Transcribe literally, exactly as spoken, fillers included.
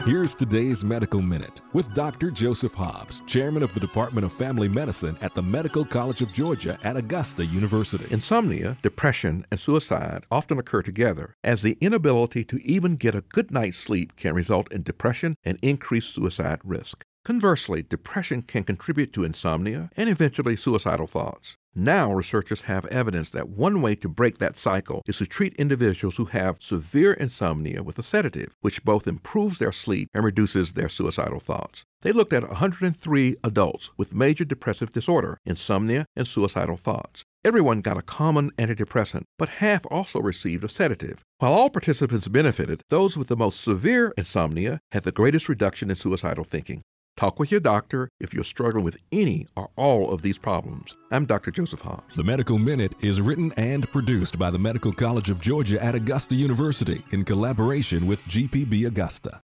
Here's today's Medical Minute with Doctor Joseph Hobbs, Chairman of the Department of Family Medicine at the Medical College of Georgia at Augusta University. Insomnia, depression, and suicide often occur together, as the inability to even get a good night's sleep can result in depression and increased suicide risk. Conversely, depression can contribute to insomnia and eventually suicidal thoughts. Now, researchers have evidence that one way to break that cycle is to treat individuals who have severe insomnia with a sedative, which both improves their sleep and reduces their suicidal thoughts. They looked at one hundred three adults with major depressive disorder, insomnia, and suicidal thoughts. Everyone got a common antidepressant, but half also received a sedative. While all participants benefited, those with the most severe insomnia had the greatest reduction in suicidal thinking. Talk with your doctor if you're struggling with any or all of these problems. I'm Doctor Joseph Hobbs. The Medical Minute is written and produced by the Medical College of Georgia at Augusta University in collaboration with G P B Augusta.